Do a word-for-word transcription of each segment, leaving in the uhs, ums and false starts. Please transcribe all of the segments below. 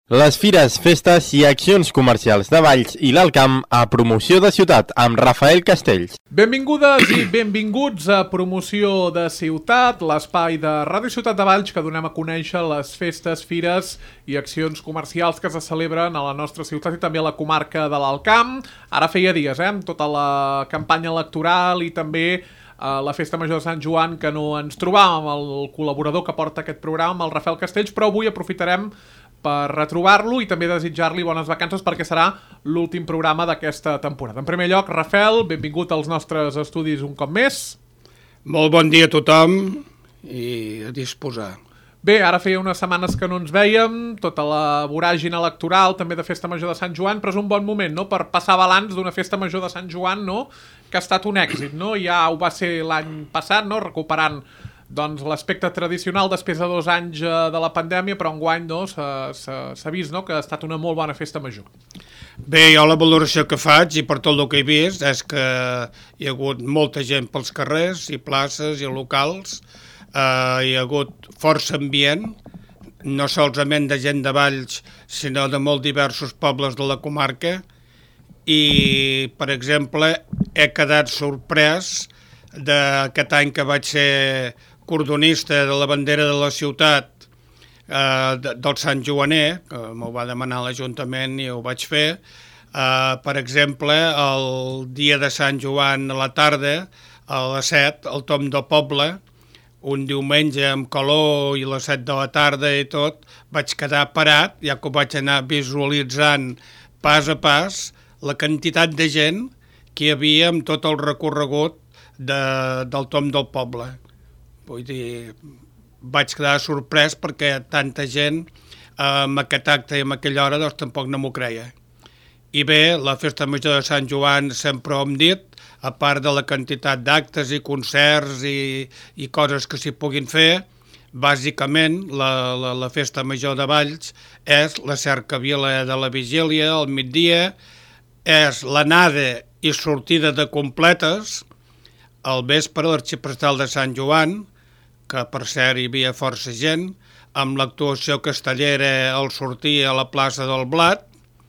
Les fires, festes i accions comercials de Valls i l'Alt Camp a Promoció de Ciutat amb Rafael Castells. Benvingudes i benvinguts a Promoció de Ciutat, l'espai de Ràdio Ciutat de Valls que donem a conèixer les festes, fires i accions comercials que se celebren a la nostra ciutat i també a la comarca de l'Alt Camp. Ara feia dies, eh, amb tota la campanya electoral i també a la Festa Major de Sant Joan que no ens trobàvem amb el col·laborador que porta aquest programa, el Rafael Castells, però avui aprofitarem per retrobar-lo i també desitjar-li bones vacances perquè serà l'últim programa d'aquesta temporada. En primer lloc, Rafael, benvingut als nostres estudis un cop més. Molt bon dia a tothom i a disposar. Bé, ara feia unes setmanes que no ens vèiem, tota la voràgina electoral, també de Festa Major de Sant Joan, però és un bon moment, no?, per passar balanç d'una Festa Major de Sant Joan, no?, que ha estat un èxit, no? Ja ho va ser l'any passat, no?, recuperant doncs l'aspecte tradicional després de dos anys de la pandèmia, però enguany no, s'ha vist, no, que ha estat una molt bona festa major. Bé, jo la valoració que faig, i per tot el que he vist, és que hi ha hagut molta gent pels carrers i places i locals, eh, hi ha hagut força ambient, no solament de gent de Valls, sinó de molt diversos pobles de la comarca, i, per exemple, he quedat sorprès d'aquest any que vaig ser cordonista de la bandera de la ciutat eh, del Sant Joaner, que m'ho va demanar l'Ajuntament i ho vaig fer. Eh, per exemple, el dia de Sant Joan a la tarda, a les set, al Tom del Poble, un diumenge amb calor i a les set de la tarda i tot, vaig quedar parat, ja que ho vaig anar visualitzant pas a pas, la quantitat de gent que hi havia amb tot el recorregut de, del Tom del Poble. Vull dir, vaig quedar sorprès perquè tanta gent eh, amb aquest acte i amb aquella hora doncs tampoc no m'ho creia. I bé, la Festa Major de Sant Joan sempre ho hem dit, a part de la quantitat d'actes i concerts i, i coses que s'hi puguin fer, bàsicament la, la, la Festa Major de Valls és la cercavila de la vigília al migdia, és l'anada i sortida de completes, al vespre l'arxiprestal de Sant Joan, que per cert hi havia força gent, amb l'actuació castellera al sortir a la plaça del Blat.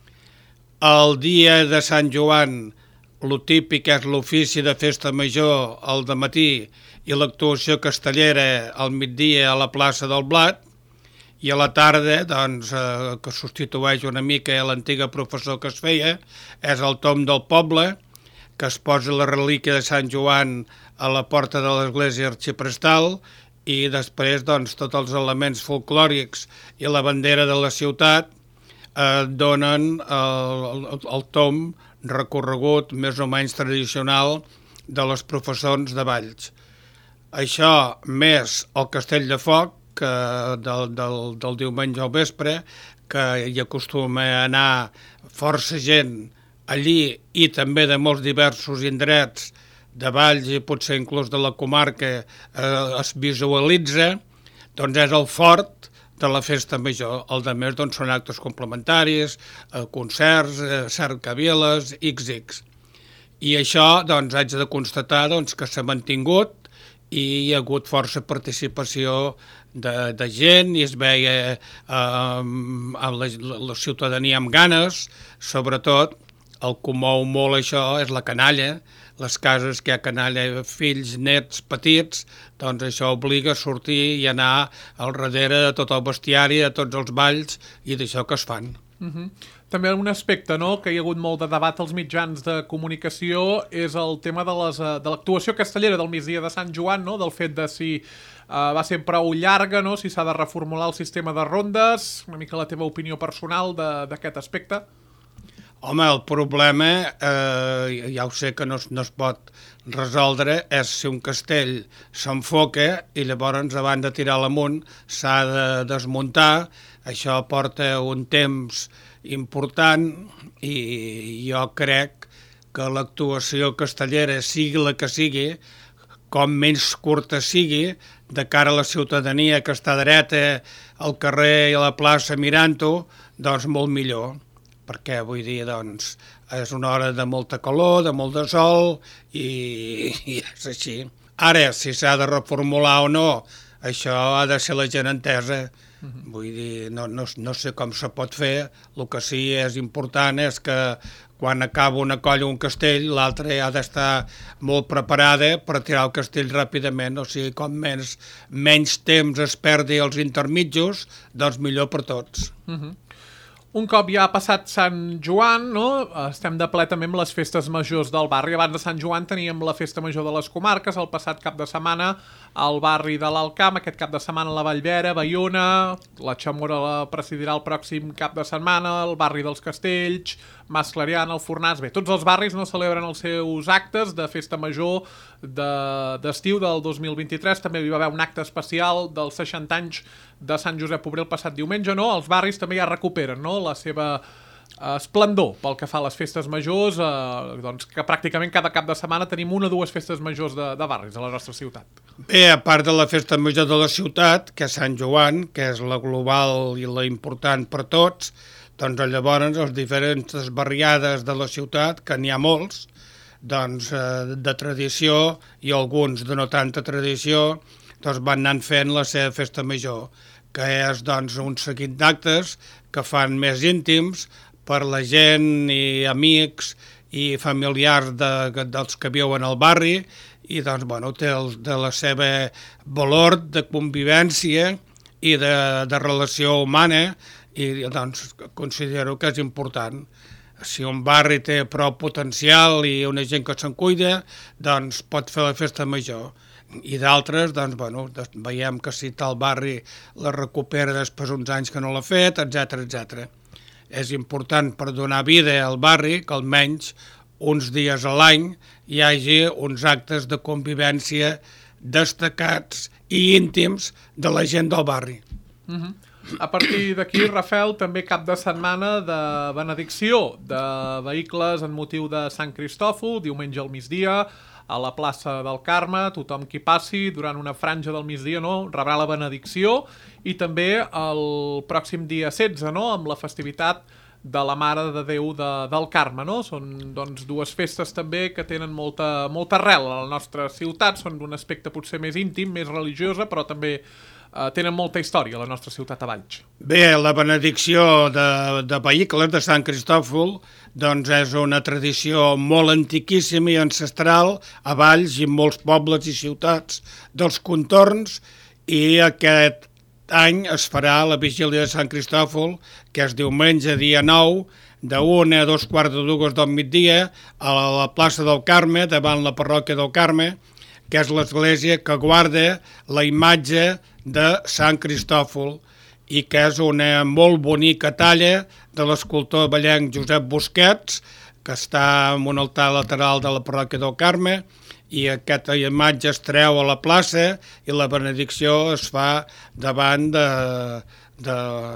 El dia de Sant Joan, lo típic és l'ofici de festa major al dematí i l'actuació castellera al migdia a la plaça del Blat, i a la tarda, doncs, eh, que substitueix una mica l'antiga professor que es feia, és el Tom del Poble, que es posa la relíquia de Sant Joan a la porta de l'església arxiprestal i després doncs, tots els elements folclòrics i la bandera de la ciutat eh, donen el, el, el tom recorregut més o menys tradicional de les professons de Valls. Això més el Castell de Foc, que del, del, del diumenge al vespre, que hi acostuma a anar força gent allí i també de molts diversos indrets de Valls i potser inclús de la comarca eh, es visualitza, doncs és el fort de la festa major. El de més doncs, són actes complementaris, eh, concerts, eh, cercaviles, ics ics. I això doncs, haig de constatar doncs, que s'ha mantingut i hi ha hagut força participació de, de gent i es veia eh, la, la ciutadania amb ganes, sobretot el que mou molt això és la canalla, les cases que hi ha canalla, fills, nets, petits, doncs això obliga a sortir i anar al darrere de tot el bestiari, de tots els balls i d'això que es fan. Uh-huh. També un aspecte, no?, que hi ha hagut molt de debat als mitjans de comunicació és el tema de les, de l'actuació castellera del migdia de Sant Joan, no?, del fet de si uh, va ser prou llarga, no?, si s'ha de reformular el sistema de rondes, una mica la teva opinió personal d'aquest aspecte. Home, el problema, eh, ja ho sé que no, no es pot resoldre, és si un castell s'enfoca i llavors abans de tirar l'amunt s'ha de desmuntar. Això porta un temps important i jo crec que l'actuació castellera, sigui la que sigui, com menys curta sigui, de cara a la ciutadania que està dreta al carrer i a la plaça mirant-ho, doncs molt millor. Perquè, vull dir, doncs, és una hora de molta calor, de molt de sol, i, i és així. Ara, si s'ha de reformular o no, això ha de ser la gent entesa, Uh-huh. Vull dir, no, no, no sé com se pot fer, el que sí és important és que quan acaba una colla o un castell, l'altra ha d'estar molt preparada per tirar el castell ràpidament, o sigui, com menys, menys temps es perdi els intermitjos, doncs millor per tots. Uh-huh. Un cop ja ha passat Sant Joan, no? Estem de ple també amb les festes majors del barri. Abans de Sant Joan teníem la festa major de les comarques, el passat cap de setmana al barri de l'Alcamp, aquest cap de setmana a la Vallvera, Baiona, la Xamora la presidirà el pròxim cap de setmana, el barri dels Castells, Mas Clariana, el Fornàs. Bé, tots els barris no celebren els seus actes de festa major d'estiu de, del dos mil vint-i-tres. També hi va haver un acte especial dels seixanta anys de Sant Josep Obrer el passat diumenge, no? Els barris també ja recuperen, no?, la seva eh, esplendor pel que fa a les festes majors, eh, doncs que pràcticament cada cap de setmana tenim una o dues festes majors de, de barris a la nostra ciutat. Bé, a part de la festa major de la ciutat, que és Sant Joan, que és la global i la important per tots, doncs llavors les diferents barriades de la ciutat, que n'hi ha molts, doncs eh, de tradició i alguns de no tanta tradició, doncs van anant fent la seva festa major, que és doncs un seguit d'actes que fan més íntims per la gent i amics i familiars de, dels que viuen al barri, i doncs bueno, té el, de la seva valor de convivència i de, de relació humana, i doncs considero que és important. Si un barri té prou potencial i una gent que se'n cuida, doncs pot fer la festa major. I d'altres, doncs, bueno, veiem que si tal barri la recupera després uns anys que no l'ha fet, etcètera, etcètera. És important per donar vida al barri que almenys uns dies a l'any hi hagi uns actes de convivència destacats i íntims de la gent del barri. Uh-huh. A partir d'aquí, Rafael, també cap de setmana de benedicció de vehicles en motiu de Sant Cristòfol, diumenge al migdia, a la plaça del Carme. Tothom qui passi durant una franja del migdia, no?, rebrà la benedicció, i també el pròxim dia setze, no?, amb la festivitat de la Mare de Déu de, del Carme, no? Són doncs dues festes també que tenen molta, molta arrel a la nostra ciutat, són d'un aspecte potser més íntim, més religiosa, però també Uh, tenen molta història a la nostra ciutat a Valls. Bé, la benedicció de, de vehicles de Sant Cristòfol doncs és una tradició molt antiquíssima i ancestral a Valls i en molts pobles i ciutats dels contorns, i aquest any es farà la vigília de Sant Cristòfol, que és diumenge, dia nou, d'una a dos quarts de dues del migdia, a la plaça del Carme, davant la parròquia del Carme, que és l'església que guarda la imatge de Sant Cristòfol i que és una molt bonica talla de l'escultor vallenc Josep Busquets, que està en un altar lateral de la parròquia del Carme, i aquesta imatge es treu a la plaça i la benedicció es fa davant de, de,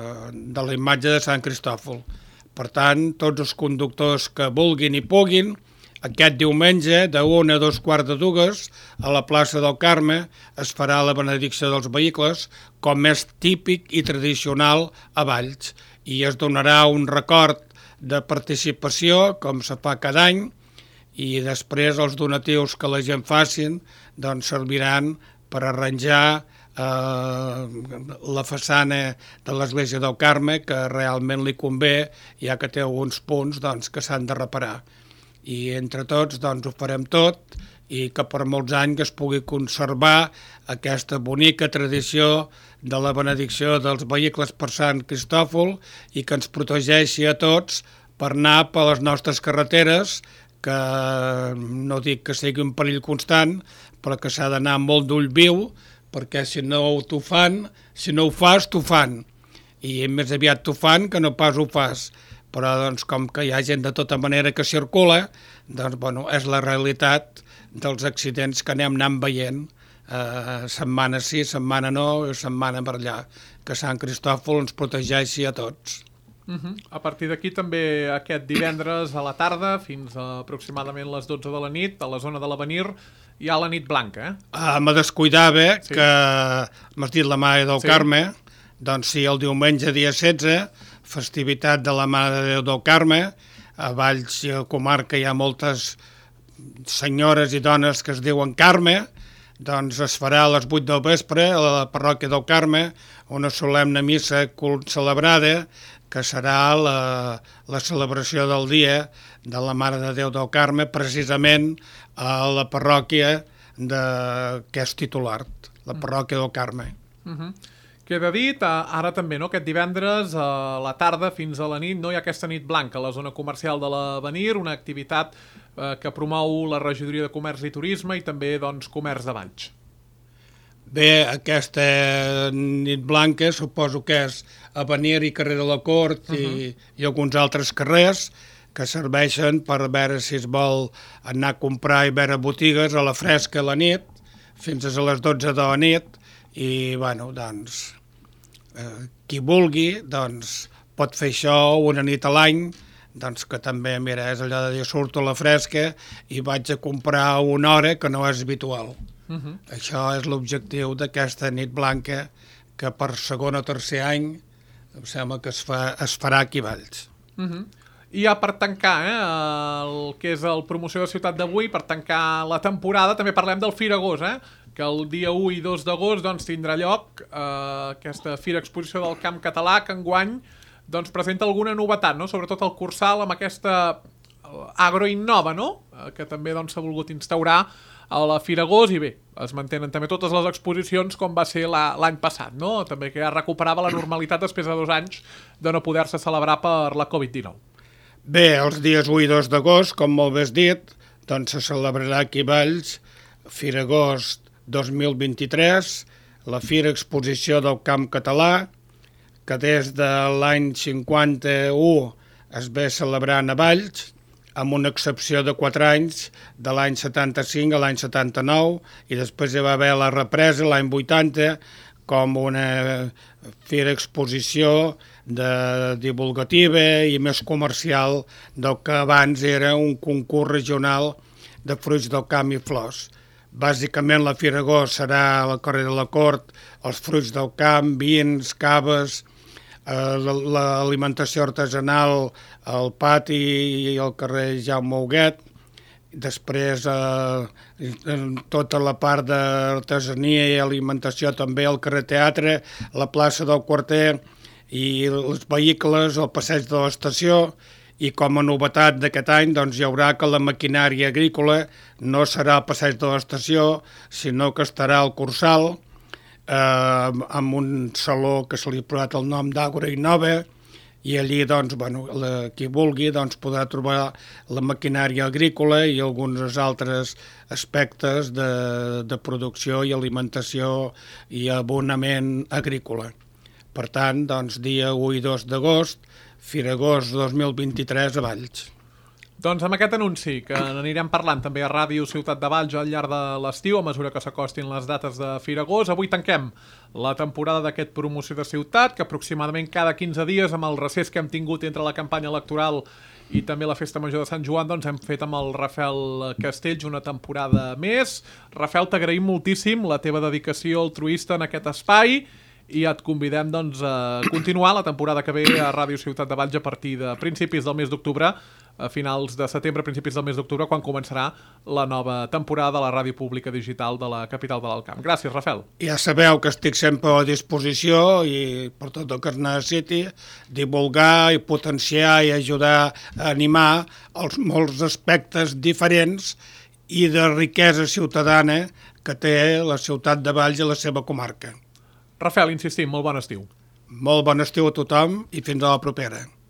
de la imatge de Sant Cristòfol. Per tant, tots els conductors que vulguin i puguin, aquest diumenge, d'una a dos quarts de dues, a la plaça del Carme, es farà la benedicció dels vehicles, com és típic i tradicional a Valls, i es donarà un record de participació, com se fa cada any, i després els donatius que la gent facin doncs serviran per arranjar eh, la façana de l'església del Carme, que realment li convé, ja que té alguns punts doncs, que s'han de reparar. I entre tots doncs, ho farem tot, i que per molts anys es pugui conservar aquesta bonica tradició de la benedicció dels vehicles per Sant Cristòfol i que ens protegeixi a tots per anar per les nostres carreteres, que no dic que sigui un perill constant, però que s'ha d'anar molt d'ull viu, perquè si no t'ho fan, si no ho fas, t'ho fan. I més aviat t'ho fan que no pas ho fas. Però doncs, com que hi ha gent de tota manera que circula, doncs, bueno, és la realitat dels accidents que anem anant veient, eh, setmana sí, setmana no, setmana per allà, que Sant Cristòfol ens protegeixi a tots. Uh-huh. A partir d'aquí també aquest divendres a la tarda, fins a aproximadament les dotze de la nit, a la zona de l'Avenir, hi ha la nit blanca, eh? Ah, me descuidava sí. que m'has dit la Mare del sí. Carme, doncs sí, el diumenge dia setze, festivitat de la Mare de Déu del Carme. A Valls i a la comarca hi ha moltes senyores i dones que es diuen Carme, doncs es farà a les vuit del vespre a la parròquia del Carme una solemne missa celebrada que serà la, la celebració del dia de la Mare de Déu del Carme, precisament a la parròquia de, que és titular, la parròquia del Carme. Uh-huh. Queda dit, ara també, no? Aquest divendres a la tarda fins a la nit no hi ha aquesta nit blanca a la zona comercial de l'Avenir, una activitat eh, que promou la Regidoria de Comerç i Turisme i també doncs, Comerç de Valls. Bé, aquesta nit blanca suposo que és Avenir i carrer de la Cort i, uh-huh. i alguns altres carrers que serveixen per veure si es vol anar a comprar i veure botigues a la fresca a la nit, fins a les dotze de la nit, i, bueno, doncs, eh, qui vulgui, doncs, pot fer això una nit a l'any, doncs que també, mira, és allò de dir, surto a la fresca i vaig a comprar una hora que no és habitual. Uh-huh. Això és l'objectiu d'aquesta nit blanca que per segon o tercer any em sembla que es, fa, es farà aquí a Valls. Uh-huh. I ja per tancar eh, el que és el promoció de ciutat d'avui, per tancar la temporada, també parlem del Fira Gos, eh? Que el dia u i dos d'agost doncs, tindrà lloc eh, aquesta Fira Exposició del Camp Català, que enguany doncs, presenta alguna novetat, no? Sobretot el Cursal amb aquesta agroinnova, no? Eh, que també doncs, s'ha volgut instaurar a la Fira Gos, i bé, es mantenen també totes les exposicions com va ser l'any passat, no? També que ja recuperava la normalitat després de dos anys de no poder-se celebrar per la covid dinou. Bé, els dies u i dos d'agost, com molt bé has dit, doncs se celebrarà aquí a Valls Fira Gos dos mil vint-i-tres, la Fira Exposició del Camp Català, que des de l'any cinquanta-u es ve celebrant a Valls, amb una excepció de quatre anys, de l'any setanta-cinc a l'any setanta-nou, i després hi va haver la represa l'any vuitanta com una fira exposició de divulgativa i més comercial del que abans era un concurs regional de fruits del camp i flors. Bàsicament la Fira Gos serà al carrer de la Cort, els fruits del camp, vins, caves, eh, l'alimentació artesanal al pati i al carrer Jaume Huguet, després eh, tota la part d'artesania i alimentació també al carrer Teatre, la plaça del Quarter i els vehicles al passeig de l'estació. I com a novetat d'aquest any doncs, hi haurà que la maquinària agrícola no serà al passeig de l'estació, sinó que estarà al Cursal, eh, amb un saló que se li ha posat el nom d'Agroinnova, i allí doncs, bueno, la, qui vulgui doncs, podrà trobar la maquinària agrícola i alguns altres aspectes de, de producció i alimentació i abonament agrícola. Per tant, doncs, dia u i dos d'agost, Fira Gos dos mil vint-i-tres a Valls. Doncs amb aquest anunci, que n'anirem parlant també a Ràdio Ciutat de Valls al llarg de l'estiu, a mesura que s'acostin les dates de Fira Gos, avui tanquem la temporada d'aquest promoció de ciutat, que aproximadament cada quinze dies, amb el recés que hem tingut entre la campanya electoral i també la Festa Major de Sant Joan, doncs hem fet amb el Rafael Castells una temporada més. Rafael, t'agraïm moltíssim la teva dedicació altruista en aquest espai, i et convidem doncs, a continuar la temporada que ve a Ràdio Ciutat de Valls a partir de principis del mes d'octubre, a finals de setembre, principis del mes d'octubre, quan començarà la nova temporada de la Ràdio Pública Digital de la capital de l'Alt Camp. Gràcies, Rafael. Ja sabeu que estic sempre a disposició i per tot el que es necessiti, divulgar i potenciar i ajudar a animar els molts aspectes diferents i de riquesa ciutadana que té la ciutat de Valls i la seva comarca. Rafael, insistim, molt bon estiu. Molt bon estiu a tothom i fins a la propera.